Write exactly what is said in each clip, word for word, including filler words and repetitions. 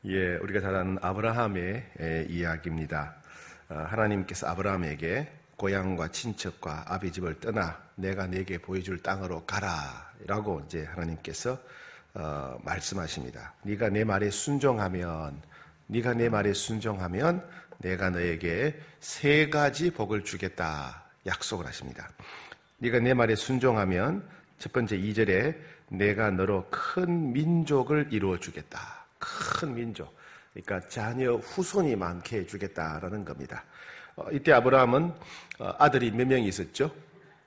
예, 우리가 잘 아는 아브라함의 예, 이야기입니다. 어, 하나님께서 아브라함에게 고향과 친척과 아비 집을 떠나 내가 네게 보여줄 땅으로 가라 라고 이제 하나님께서 어, 말씀하십니다. 네가 내 말에 순종하면 네가 내 말에 순종하면 내가 너에게 세 가지 복을 주겠다 약속을 하십니다. 네가 내 말에 순종하면 첫 번째 이 절에 내가 너로 큰 민족을 이루어 주겠다. 큰 민족, 그러니까 자녀 후손이 많게 해주겠다라는 겁니다. 어, 이때 아브라함은 어, 아들이 몇 명이 있었죠?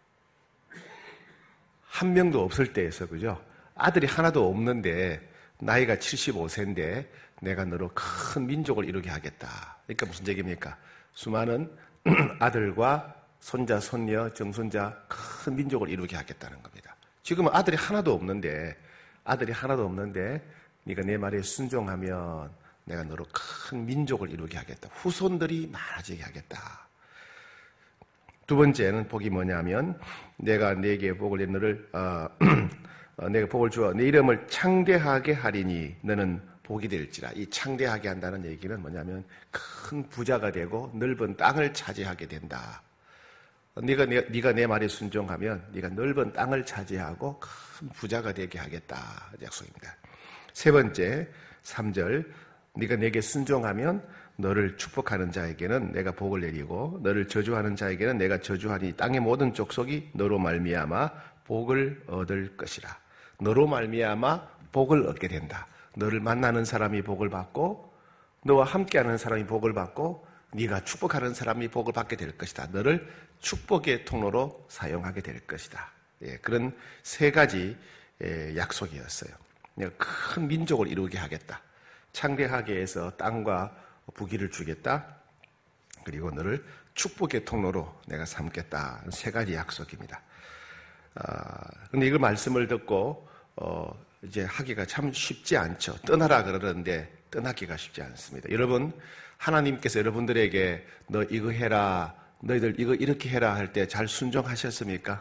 한 명도 없을 때에서, 그죠? 아들이 하나도 없는데 나이가 칠십오 세인데 내가 너로 큰 민족을 이루게 하겠다. 그러니까 무슨 얘기입니까? 수많은 아들과 손자, 손녀, 정손자 큰 민족을 이루게 하겠다는 겁니다. 지금은 아들이 하나도 없는데 아들이 하나도 없는데 네가 내 말에 순종하면 내가 너로 큰 민족을 이루게 하겠다. 후손들이 많아지게 하겠다. 두 번째는 복이 뭐냐면 내가 네게 복을 내 너를 어, 어, 내가 복을 주어 네 이름을 창대하게 하리니 너는 복이 될지라. 이 창대하게 한다는 얘기는 뭐냐면 큰 부자가 되고 넓은 땅을 차지하게 된다. 네가 내, 네가 내 말에 순종하면 네가 넓은 땅을 차지하고 큰 부자가 되게 하겠다. 약속입니다. 세 번째, 삼 절, 네가 내게 순종하면 너를 축복하는 자에게는 내가 복을 내리고 너를 저주하는 자에게는 내가 저주하니 땅의 모든 족속이 너로 말미암아 복을 얻을 것이라. 너로 말미암아 복을 얻게 된다. 너를 만나는 사람이 복을 받고 너와 함께하는 사람이 복을 받고 네가 축복하는 사람이 복을 받게 될 것이다. 너를 축복의 통로로 사용하게 될 것이다. 예, 그런 세 가지 예, 약속이었어요. 내가 큰 민족을 이루게 하겠다. 창대하게 해서 땅과 부귀를 주겠다. 그리고 너를 축복의 통로로 내가 삼겠다. 세 가지 약속입니다. 아, 근데 이걸 말씀을 듣고 어, 이제 하기가 참 쉽지 않죠. 떠나라 그러는데 떠나기가 쉽지 않습니다. 여러분, 하나님께서 여러분들에게 너 이거 해라, 너희들 이거 이렇게 해라 할 때 잘 순종하셨습니까?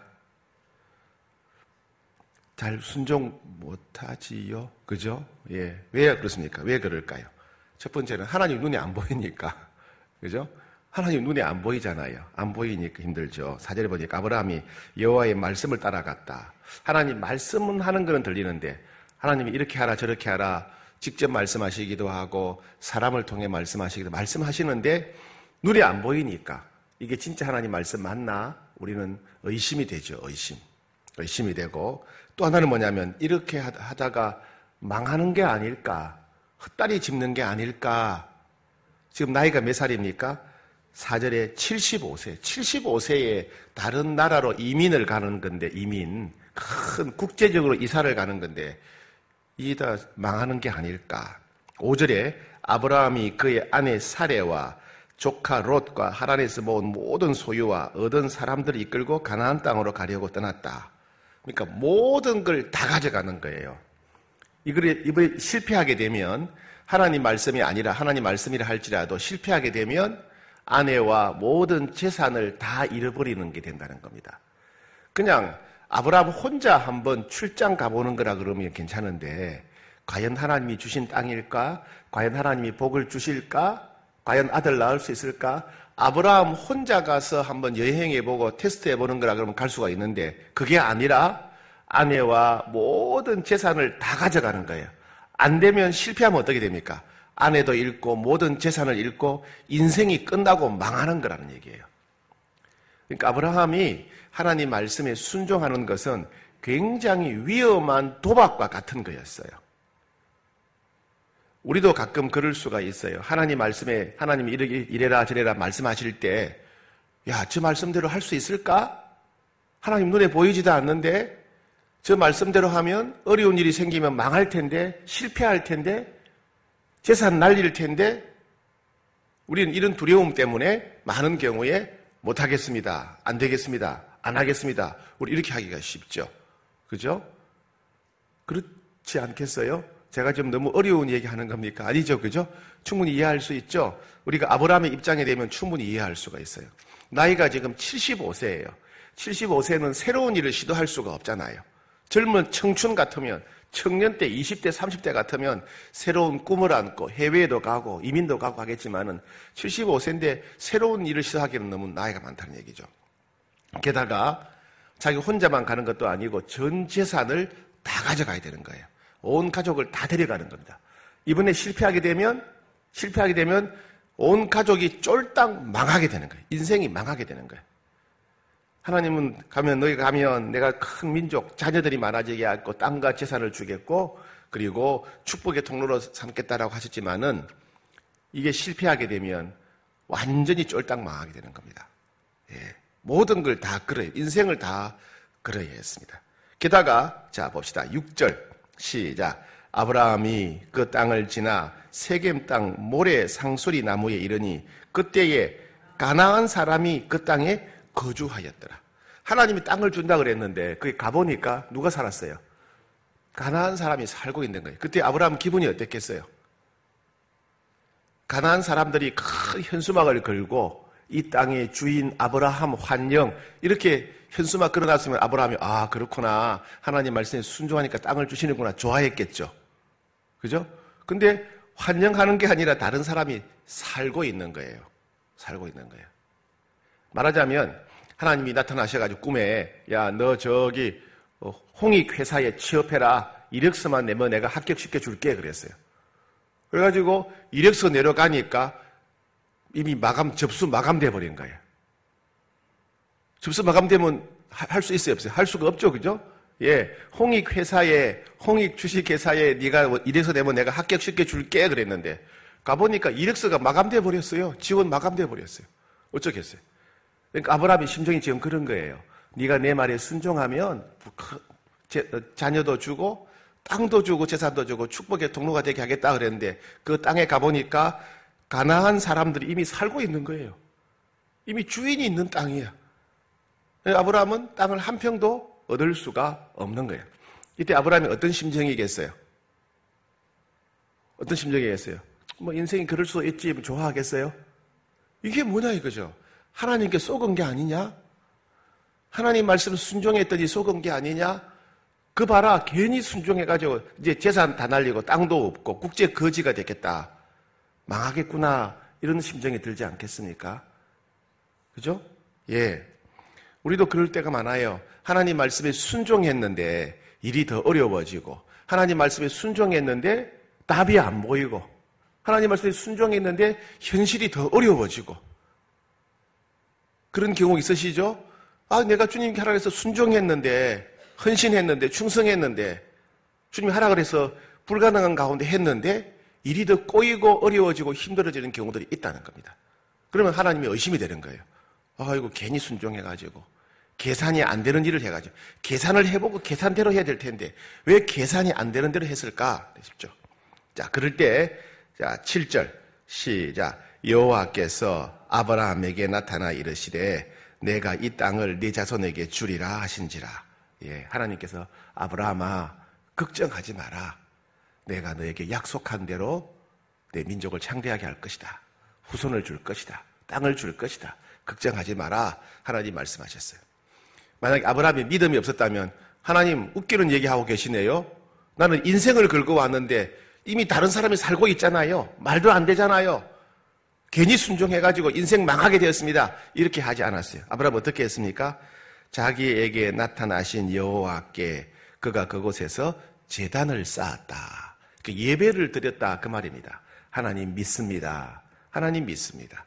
잘 순종 못하지요? 그죠? 예. 왜 그렇습니까? 왜 그럴까요? 첫 번째는 하나님 눈에 안 보이니까. 그죠? 하나님 눈에 안 보이잖아요. 안 보이니까 힘들죠. 사 절에 보니까 아브라함이 여호와의 말씀을 따라갔다. 하나님 말씀은 하는 거는 들리는데 하나님이 이렇게 하라 저렇게 하라 직접 말씀하시기도 하고 사람을 통해 말씀하시기도 말씀하시는데 눈에 안 보이니까 이게 진짜 하나님 말씀 맞나? 우리는 의심이 되죠. 의심. 의심이 되고 또 하나는 뭐냐면 이렇게 하다가 망하는 게 아닐까? 헛다리 짚는 게 아닐까? 지금 나이가 몇 살입니까? 사 절에 칠십오 세. 칠십오 세에 다른 나라로 이민을 가는 건데 이민. 큰 국제적으로 이사를 가는 건데 이게 다 망하는 게 아닐까? 오 절에 아브라함이 그의 아내 사레와 조카 롯과 하란에서 모은 모든 소유와 얻은 사람들을 이끌고 가나안 땅으로 가려고 떠났다. 그러니까 모든 걸 다 가져가는 거예요. 이거에 이번에 실패하게 되면 하나님 말씀이 아니라 하나님 말씀이라 할지라도 실패하게 되면 아내와 모든 재산을 다 잃어버리는 게 된다는 겁니다. 그냥 아브라함 혼자 한번 출장 가보는 거라 그러면 괜찮은데 과연 하나님이 주신 땅일까? 과연 하나님이 복을 주실까? 과연 아들 낳을 수 있을까? 아브라함 혼자 가서 한번 여행해보고 테스트해보는 거라 그러면 갈 수가 있는데 그게 아니라 아내와 모든 재산을 다 가져가는 거예요. 안 되면 실패하면 어떻게 됩니까? 아내도 잃고 모든 재산을 잃고 인생이 끝나고 망하는 거라는 얘기예요. 그러니까 아브라함이 하나님 말씀에 순종하는 것은 굉장히 위험한 도박과 같은 거였어요. 우리도 가끔 그럴 수가 있어요. 하나님 말씀에 하나님이 이래라 저래라 말씀하실 때 야, 저 말씀대로 할 수 있을까? 하나님 눈에 보이지도 않는데 저 말씀대로 하면 어려운 일이 생기면 망할 텐데 실패할 텐데 재산 날릴 텐데 우리는 이런 두려움 때문에 많은 경우에 못하겠습니다. 안 되겠습니다. 안 하겠습니다. 우리 이렇게 하기가 쉽죠. 그죠? 그렇지 않겠어요? 제가 좀 너무 어려운 얘기 하는 겁니까? 아니죠. 그죠? 충분히 이해할 수 있죠? 우리가 아브라함의 입장에 되면 충분히 이해할 수가 있어요. 나이가 지금 칠십오 세예요. 칠십오 세는 새로운 일을 시도할 수가 없잖아요. 젊은 청춘 같으면 청년 때 이십 대, 삼십 대 같으면 새로운 꿈을 안고 해외에도 가고 이민도 가고 하겠지만은 칠십오 세인데 새로운 일을 시작하기는 너무 나이가 많다는 얘기죠. 게다가 자기 혼자만 가는 것도 아니고 전 재산을 다 가져가야 되는 거예요. 온 가족을 다 데려가는 겁니다. 이번에 실패하게 되면 실패하게 되면 온 가족이 쫄딱 망하게 되는 거예요. 인생이 망하게 되는 거예요. 하나님은 가면 너희가 가면 내가 큰 민족 자녀들이 많아지게 하고 땅과 재산을 주겠고 그리고 축복의 통로로 삼겠다라고 하셨지만은 이게 실패하게 되면 완전히 쫄딱 망하게 되는 겁니다. 예, 모든 걸 다 끌어요. 인생을 다 끌어야 했습니다. 게다가 자 봅시다. 육 절 시작. 아브라함이 그 땅을 지나 세겜 땅 모래 상수리 나무에 이르니 그때에 가나안 사람이 그 땅에 거주하였더라. 하나님이 땅을 준다 그랬는데 거기 가보니까 누가 살았어요? 가나안 사람이 살고 있는 거예요. 그때 아브라함 기분이 어땠겠어요? 가나안 사람들이 큰 현수막을 걸고 이 땅의 주인 아브라함 환영 이렇게 현수막 걸어놨으면 아브라함이 아 그렇구나 하나님 말씀에 순종하니까 땅을 주시는구나 좋아했겠죠. 그죠? 근데 환영하는 게 아니라 다른 사람이 살고 있는 거예요. 살고 있는 거예요. 말하자면 하나님이 나타나셔가지고 꿈에 야 너 저기 홍익 회사에 취업해라 이력서만 내면 내가 합격시켜 줄게 그랬어요. 그래가지고 이력서 내려가니까 이미 마감 접수 마감돼 버린 거예요. 접수 마감되면 할 수 있어요 없어요? 할 수가 없죠, 그죠? 예, 홍익 회사에 홍익 주식 회사에 네가 이력서 내면 내가 합격시켜 줄게 그랬는데 가보니까 이력서가 마감돼 버렸어요. 지원 마감돼 버렸어요. 어쩌겠어요? 그러니까 아브라함의 심정이 지금 그런 거예요. 네가 내 말에 순종하면 자녀도 주고 땅도 주고 재산도 주고 축복의 통로가 되게 하겠다 그랬는데 그 땅에 가보니까 가나안 사람들이 이미 살고 있는 거예요. 이미 주인이 있는 땅이야. 아브라함은 땅을 한 평도 얻을 수가 없는 거예요. 이때 아브라함이 어떤 심정이겠어요? 어떤 심정이겠어요? 뭐 인생이 그럴 수 있지 좋아하겠어요? 이게 뭐냐 이거죠. 하나님께 속은 게 아니냐? 하나님 말씀을 순종했더니 속은 게 아니냐? 그 봐라 괜히 순종해가지고 이제 재산 다 날리고 땅도 없고 국제 거지가 됐겠다. 망하겠구나 이런 심정이 들지 않겠습니까? 그죠? 예, 우리도 그럴 때가 많아요. 하나님 말씀에 순종했는데 일이 더 어려워지고 하나님 말씀에 순종했는데 답이 안 보이고 하나님 말씀에 순종했는데 현실이 더 어려워지고 그런 경우 있으시죠? 아, 내가 주님께 하라 그래서 순종했는데 헌신했는데 충성했는데 주님이 하라 그래서 불가능한 가운데 했는데 일이 더 꼬이고 어려워지고 힘들어지는 경우들이 있다는 겁니다. 그러면 하나님이 의심이 되는 거예요. 아, 이거 괜히 순종해가지고 계산이 안 되는 일을 해가지고 계산을 해보고 계산대로 해야 될 텐데 왜 계산이 안 되는 대로 했을까 싶죠. 자, 그럴 때 자, 칠 절 시작. 여호와께서 아브라함에게 나타나 이르시되 내가 이 땅을 네 자손에게 주리라 하신지라. 예, 하나님께서 아브라함아 걱정하지 마라. 내가 너에게 약속한 대로 내 민족을 창대하게 할 것이다. 후손을 줄 것이다. 땅을 줄 것이다. 걱정하지 마라. 하나님 말씀하셨어요. 만약에 아브라함이 믿음이 없었다면 하나님 웃기는 얘기하고 계시네요. 나는 인생을 걸고 왔는데 이미 다른 사람이 살고 있잖아요. 말도 안 되잖아요. 괜히 순종해가지고 인생 망하게 되었습니다. 이렇게 하지 않았어요. 아브라함은 어떻게 했습니까? 자기에게 나타나신 여호와께 그가 그곳에서 제단을 쌓았다. 예배를 드렸다 그 말입니다. 하나님 믿습니다. 하나님 믿습니다.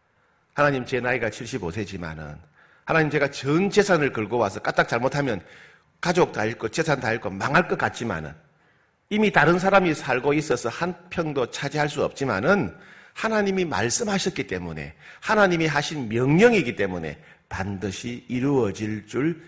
하나님 제 나이가 칠십오 세지만은 하나님 제가 전 재산을 걸고 와서 까딱 잘못하면 가족 다 잃고 재산 다 잃고 망할 것 같지만은 이미 다른 사람이 살고 있어서 한 평도 차지할 수 없지만은 하나님이 말씀하셨기 때문에 하나님이 하신 명령이기 때문에 반드시 이루어질 줄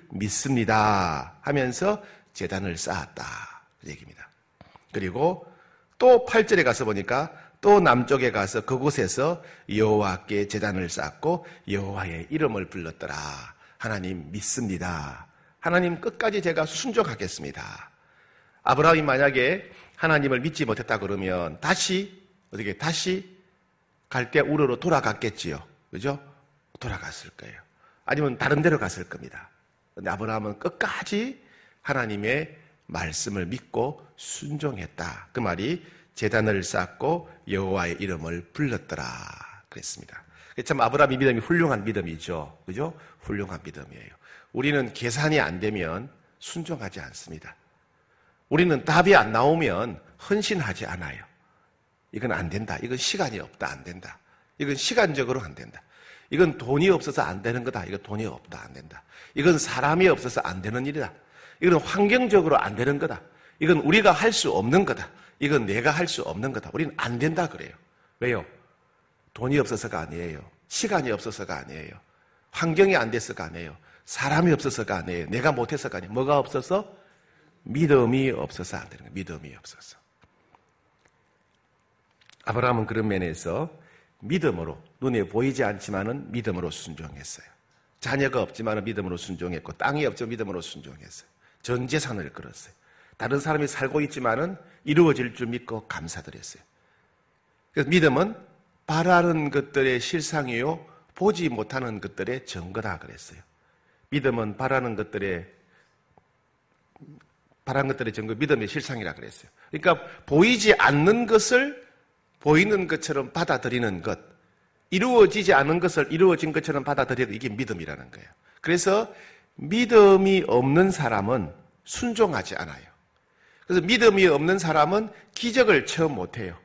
믿습니다 하면서 제단을 쌓았다 그 얘기입니다. 그리고 또 팔 절에 가서 보니까 또 남쪽에 가서 그곳에서 여호와께 제단을 쌓고 여호와의 이름을 불렀더라. 하나님 믿습니다. 하나님 끝까지 제가 순종하겠습니다. 아브라함이 만약에 하나님을 믿지 못했다 그러면 다시 어떻게 다시 갈대 우르로 돌아갔겠지요. 그죠? 돌아갔을 거예요. 아니면 다른 데로 갔을 겁니다. 근데 아브라함은 끝까지 하나님의 말씀을 믿고 순종했다. 그 말이 제단을 쌓고 여호와의 이름을 불렀더라 그랬습니다. 참 아브라함의 믿음이 훌륭한 믿음이죠. 그죠? 훌륭한 믿음이에요. 우리는 계산이 안 되면 순종하지 않습니다. 우리는 답이 안 나오면 헌신하지 않아요. 이건 안 된다. 이건 시간이 없다. 안 된다. 이건 시간적으로 안 된다. 이건 돈이 없어서 안 되는 거다. 이건 돈이 없다. 안 된다. 이건 사람이 없어서 안 되는 일이다. 이건 환경적으로 안 되는 거다. 이건 우리가 할 수 없는 거다. 이건 내가 할 수 없는 거다. 우리는 안 된다 그래요. 왜요? 돈이 없어서가 아니에요. 시간이 없어서가 아니에요. 환경이 안 돼서가 아니에요. 사람이 없어서가 아니에요. 내가 못해서가 아니에요. 뭐가 없어서? 믿음이 없어서 안 되는 거예요. 믿음이 없어서. 아브라함은 그런 면에서 믿음으로, 눈에 보이지 않지만은 믿음으로 순종했어요. 자녀가 없지만은 믿음으로 순종했고, 땅이 없지만 믿음으로 순종했어요. 전 재산을 걸었어요. 다른 사람이 살고 있지만은 이루어질 줄 믿고 감사드렸어요. 그래서 믿음은 바라는 것들의 실상이요, 보지 못하는 것들의 증거다 그랬어요. 믿음은 바라는 것들의 바라는 것들의 증거, 믿음의 실상이라 그랬어요. 그러니까 보이지 않는 것을 보이는 것처럼 받아들이는 것, 이루어지지 않은 것을 이루어진 것처럼 받아들이는 이게 믿음이라는 거예요. 그래서 믿음이 없는 사람은 순종하지 않아요. 그래서 믿음이 없는 사람은 기적을 체험 못해요.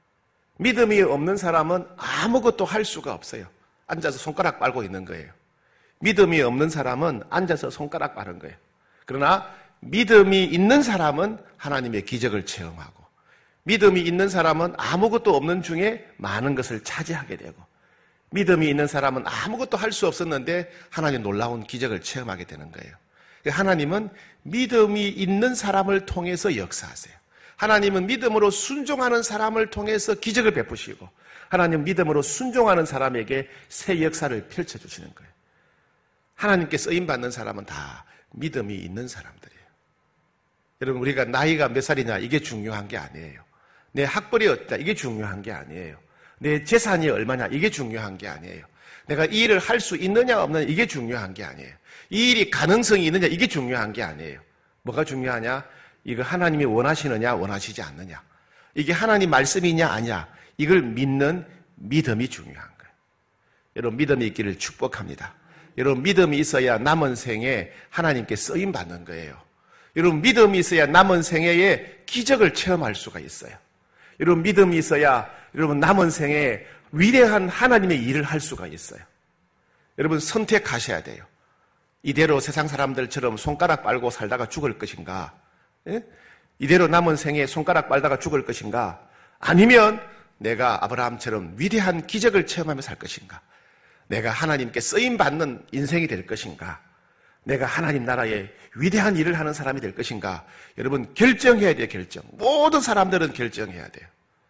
믿음이 없는 사람은 아무것도 할 수가 없어요. 앉아서 손가락 빨고 있는 거예요. 믿음이 없는 사람은 앉아서 손가락 빠는 거예요. 그러나 믿음이 있는 사람은 하나님의 기적을 체험하고, 믿음이 있는 사람은 아무것도 없는 중에 많은 것을 차지하게 되고, 믿음이 있는 사람은 아무것도 할 수 없었는데 하나님 놀라운 기적을 체험하게 되는 거예요. 하나님은 믿음이 있는 사람을 통해서 역사하세요. 하나님은 믿음으로 순종하는 사람을 통해서 기적을 베푸시고, 하나님 믿음으로 순종하는 사람에게 새 역사를 펼쳐주시는 거예요. 하나님께 쓰임받는 사람은 다 믿음이 있는 사람들이에요. 여러분, 우리가 나이가 몇 살이냐 이게 중요한 게 아니에요. 내 학벌이 어떠냐 이게 중요한 게 아니에요. 내 재산이 얼마냐 이게 중요한 게 아니에요. 내가 이 일을 할 수 있느냐 없느냐 이게 중요한 게 아니에요. 이 일이 가능성이 있느냐 이게 중요한 게 아니에요. 뭐가 중요하냐? 이거 하나님이 원하시느냐 원하시지 않느냐, 이게 하나님 말씀이냐 아니냐, 이걸 믿는 믿음이 중요한 거예요. 여러분, 믿음이 있기를 축복합니다. 여러분, 믿음이 있어야 남은 생에 하나님께 쓰임받는 거예요. 여러분, 믿음이 있어야 남은 생애에 기적을 체험할 수가 있어요. 여러분, 믿음이 있어야 여러분 남은 생에 위대한 하나님의 일을 할 수가 있어요. 여러분, 선택하셔야 돼요. 이대로 세상 사람들처럼 손가락 빨고 살다가 죽을 것인가? 예? 이대로 남은 생에 손가락 빨다가 죽을 것인가? 아니면 내가 아브라함처럼 위대한 기적을 체험하며 살 것인가? 내가 하나님께 쓰임받는 인생이 될 것인가? 내가 하나님 나라에 위대한 일을 하는 사람이 될 것인가? 여러분, 결정해야 돼요. 결정. 모든 사람들은 결정해야 돼요.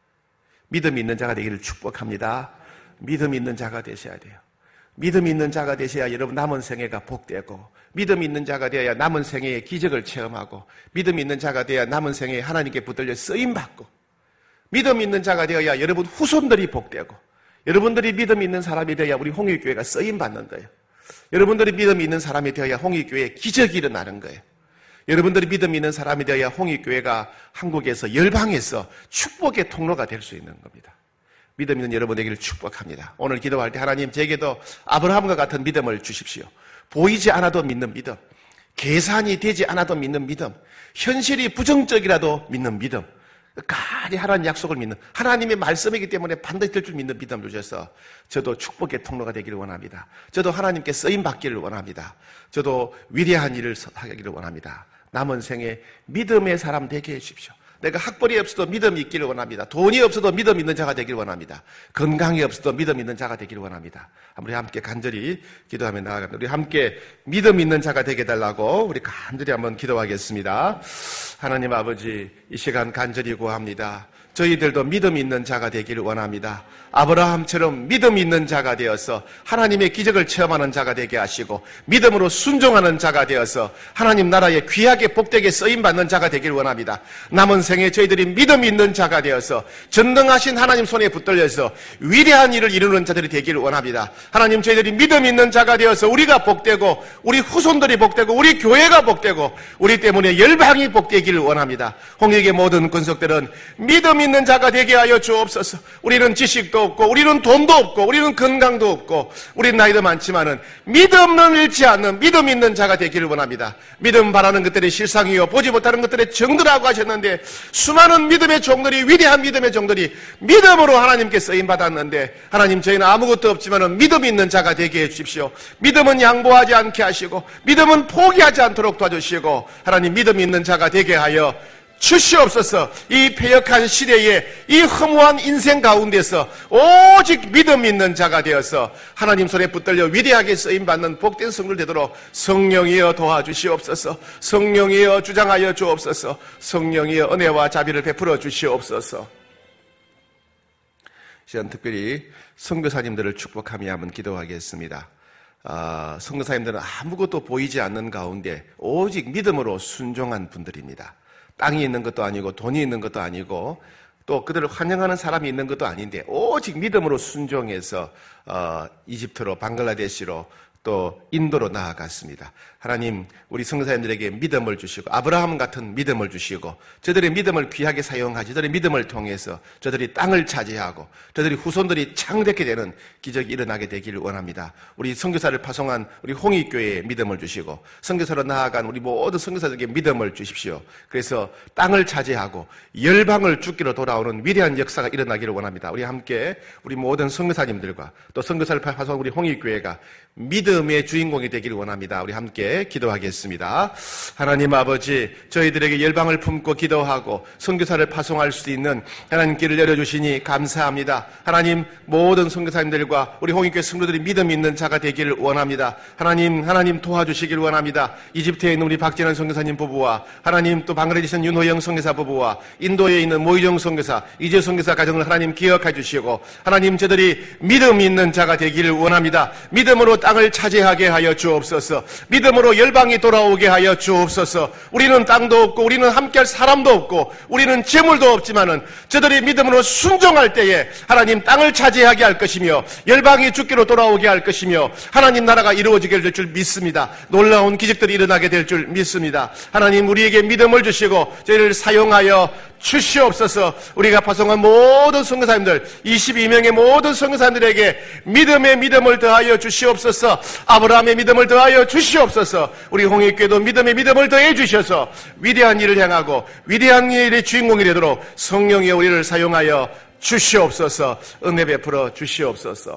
믿음이 있는 자가 되기를 축복합니다. 믿음이 있는 자가 되셔야 돼요. 믿음이 있는 자가 되셔야 여러분 남은 생애가 복되고, 믿음이 있는 자가 되어야 남은 생애에 기적을 체험하고, 믿음이 있는 자가 되어야 남은 생애에 하나님께 붙들려 쓰임받고, 믿음이 있는 자가 되어야 여러분 후손들이 복되고, 여러분들이 믿음이 있는 사람이 되어야 우리 홍익교회가 쓰임받는 거예요. 여러분들이 믿음이 있는 사람이 되어야 홍익교회에 기적이 일어나는 거예요. 여러분들이 믿음이 있는 사람이 되어야 홍익교회가 한국에서 열방에서 축복의 통로가 될 수 있는 겁니다. 믿음 있는 여러분 되기를 축복합니다. 오늘 기도할 때 하나님, 제게도 아브라함과 같은 믿음을 주십시오. 보이지 않아도 믿는 믿음, 계산이 되지 않아도 믿는 믿음, 현실이 부정적이라도 믿는 믿음, 끝까지 하나님 약속을 믿는, 하나님의 말씀이기 때문에 반드시 될 줄 믿는 믿음을 주셔서 저도 축복의 통로가 되기를 원합니다. 저도 하나님께 쓰임받기를 원합니다. 저도 위대한 일을 하기를 원합니다. 남은 생에 믿음의 사람 되게 해주십시오. 내가 학벌이 없어도 믿음이 있기를 원합니다. 돈이 없어도 믿음 있는 자가 되기를 원합니다. 건강이 없어도 믿음 있는 자가 되기를 원합니다. 우리 함께 간절히 기도하며 나아갑니다. 우리 함께 믿음 있는 자가 되게 해달라고 우리 간절히 한번 기도하겠습니다. 하나님 아버지, 이 시간 간절히 구합니다. 저희들도 믿음 있는 자가 되기를 원합니다. 아브라함처럼 믿음 있는 자가 되어서 하나님의 기적을 체험하는 자가 되게 하시고 믿음으로 순종하는 자가 되어서 하나님 나라에 귀하게 복되게 쓰임받는 자가 되기를 원합니다. 남은 생에 저희들이 믿음 있는 자가 되어서 전능하신 하나님 손에 붙들려서 위대한 일을 이루는 자들이 되기를 원합니다. 하나님 저희들이 믿음 있는 자가 되어서 우리가 복되고 우리 후손들이 복되고 우리 교회가 복되고 우리 때문에 열방이 복되기를 원합니다. 홍익의 모든 권속들은 믿음 있는 자가 되게 하여 주옵소서. 우리는 지식도 없고 우리는 돈도 없고 우리는 건강도 없고 우리는 나이도 많지만은 믿음을 잃지 않는 믿음 있는 자가 되기를 원합니다. 믿음 바라는 것들이 실상이요 보지 못하는 것들의 정들하고 하셨는데 수많은 믿음의 종들이 위대한 믿음의 종들이 믿음으로 하나님께 쓰임 받았는데 하나님 저희는 아무것도 없지만은 믿음 있는 자가 되게 해 주십시오. 믿음은 양보하지 않게 하시고 믿음은 포기하지 않도록 도와주시고 하나님 믿음 있는 자가 되게 하여 주시옵소서. 이 패역한 시대에 이 허무한 인생 가운데서 오직 믿음 있는 자가 되어서 하나님 손에 붙들려 위대하게 쓰임받는 복된 성들 되도록 성령이여 도와주시옵소서. 성령이여 주장하여 주옵소서. 성령이여 은혜와 자비를 베풀어 주시옵소서. 시간 특별히 선교사님들을 축복하며 한번 기도하겠습니다. 아, 선교사님들은 아무것도 보이지 않는 가운데 오직 믿음으로 순종한 분들입니다. 땅이 있는 것도 아니고 돈이 있는 것도 아니고 또 그들을 환영하는 사람이 있는 것도 아닌데 오직 믿음으로 순종해서 어, 이집트로 방글라데시로 또 인도로 나아갔습니다. 하나님 우리 선교사님들에게 믿음을 주시고 아브라함 같은 믿음을 주시고 저들의 믿음을 귀하게 사용하지 저들의 믿음을 통해서 저들이 땅을 차지하고 저들이 후손들이 창대케 되는 기적이 일어나게 되기를 원합니다. 우리 선교사를 파송한 우리 홍익교회에 믿음을 주시고 선교사로 나아간 우리 모든 선교사들에게 믿음을 주십시오. 그래서 땅을 차지하고 열방을 죽기로 돌아오는 위대한 역사가 일어나기를 원합니다. 우리 함께 우리 모든 선교사님들과 또 선교사를 파송한 우리 홍익교회가 믿음의 주인공이 되기를 원합니다. 우리 함께 기도하겠습니다. 하나님 아버지, 저희들에게 열방을 품고 기도하고 선교사를 파송할 수 있는 하나님 길을 열어주시니 감사합니다. 하나님 모든 선교사님들과 우리 홍익교회 성도들이 믿음 있는 자가 되기를 원합니다. 하나님 하나님 도와주시기를 원합니다. 이집트에 있는 우리 박진환 선교사님 부부와 하나님 또 방글라데시 윤호영 선교사 부부와 인도에 있는 모이정 선교사 이재 선교사 가정을 하나님 기억해 주시고 하나님 저들이 믿음 있는 자가 되기를 원합니다. 믿음으로 땅을 차지하게 하여 주옵소서. 믿음으로 열방이 돌아오게 하여 주옵소서. 우리는 땅도 없고 우리는 함께할 사람도 없고 우리는 재물도 없지만은 저들이 믿음으로 순종할 때에 하나님 땅을 차지하게 할 것이며 열방이 죽기로 돌아오게 할 것이며 하나님 나라가 이루어지게 될 줄 믿습니다. 놀라운 기적들이 일어나게 될 줄 믿습니다. 하나님 우리에게 믿음을 주시고 저희를 사용하여 주시옵소서. 우리가 파송한 모든 선교사님들 이십이 명의 모든 선교사님들에게 믿음의 믿음을 더하여 주시옵소서. 아브라함의 믿음을 더하여 주시옵소서. 우리 홍익교회도 믿음의 믿음을 더해 주셔서 위대한 일을 향하고 위대한 일의 주인공이 되도록 성령이 우리를 사용하여 주시옵소서. 은혜 베풀어 주시옵소서.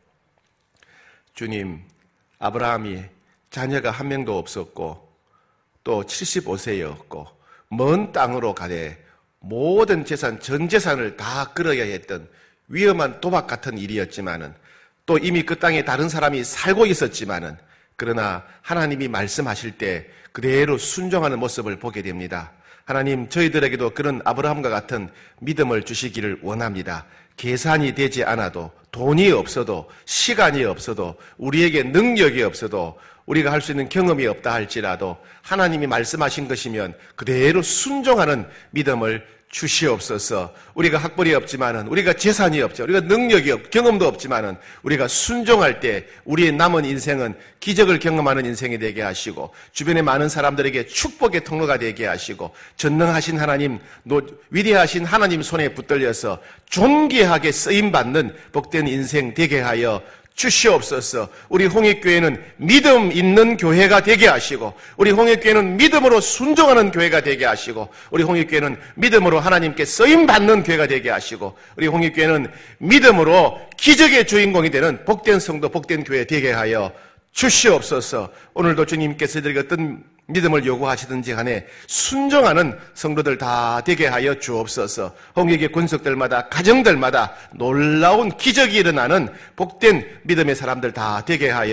주님, 아브라함이 자녀가 한 명도 없었고 또 칠십오 세였고 먼 땅으로 가되 모든 재산, 전 재산을 다 끌어야 했던 위험한 도박 같은 일이었지만은 또 이미 그 땅에 다른 사람이 살고 있었지만은 그러나 하나님이 말씀하실 때 그대로 순종하는 모습을 보게 됩니다. 하나님 저희들에게도 그런 아브라함과 같은 믿음을 주시기를 원합니다. 계산이 되지 않아도 돈이 없어도 시간이 없어도 우리에게 능력이 없어도 우리가 할 수 있는 경험이 없다 할지라도 하나님이 말씀하신 것이면 그대로 순종하는 믿음을 주시옵소서. 우리가 학벌이 없지만은 우리가 재산이 없죠. 우리가 능력이 없, 경험도 없지만은 우리가 순종할 때 우리의 남은 인생은 기적을 경험하는 인생이 되게 하시고 주변의 많은 사람들에게 축복의 통로가 되게 하시고 전능하신 하나님, 위대하신 하나님 손에 붙들려서 존귀하게 쓰임받는 복된 인생 되게 하여 주시옵소서. 우리 홍익교회는 믿음 있는 교회가 되게 하시고 우리 홍익교회는 믿음으로 순종하는 교회가 되게 하시고 우리 홍익교회는 믿음으로 하나님께 쓰임받는 교회가 되게 하시고 우리 홍익교회는 믿음으로 기적의 주인공이 되는 복된 성도 복된 교회 되게 하여 주시옵소서. 오늘도 주님께서 저희에게 어떤 믿음을 요구하시든지 간에 순종하는 성도들 다 되게 하여 주옵소서. 홍익의 권속들마다 가정들마다 놀라운 기적이 일어나는 복된 믿음의 사람들 다 되게 하여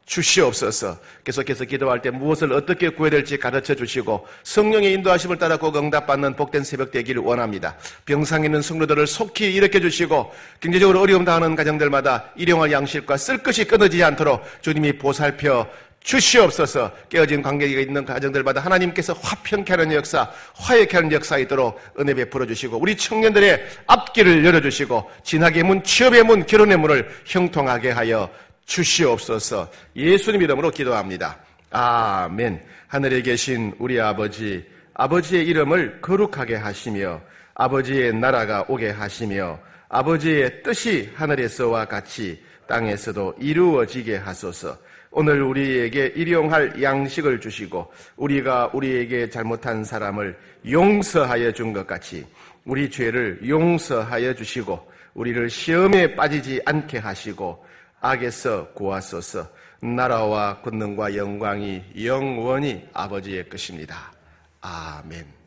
주시옵소서. 계속해서 기도할 때 무엇을 어떻게 구해야 될지 가르쳐 주시고 성령의 인도하심을 따라 꼭 응답받는 복된 새벽 되기를 원합니다. 병상에 있는 성도들을 속히 일으켜 주시고 경제적으로 어려움 당하는 가정들마다 일용할 양식과 쓸 것이 끊어지지 않도록 주님이 보살펴 주시옵소서. 깨어진 관계가 있는 가정들마다 하나님께서 화평케 하는 역사, 화해케 하는 역사 있도록 은혜 베풀어 주시고 우리 청년들의 앞길을 열어주시고 진학의 문, 취업의 문, 결혼의 문을 형통하게 하여 주시옵소서. 예수님 이름으로 기도합니다. 아멘. 하늘에 계신 우리 아버지, 아버지의 이름을 거룩하게 하시며 아버지의 나라가 오게 하시며 아버지의 뜻이 하늘에서와 같이 땅에서도 이루어지게 하소서. 오늘 우리에게 일용할 양식을 주시고 우리가 우리에게 잘못한 사람을 용서하여 준 것 같이 우리 죄를 용서하여 주시고 우리를 시험에 빠지지 않게 하시고 악에서 구하소서. 나라와 권능과 영광이 영원히 아버지의 것입니다. 아멘.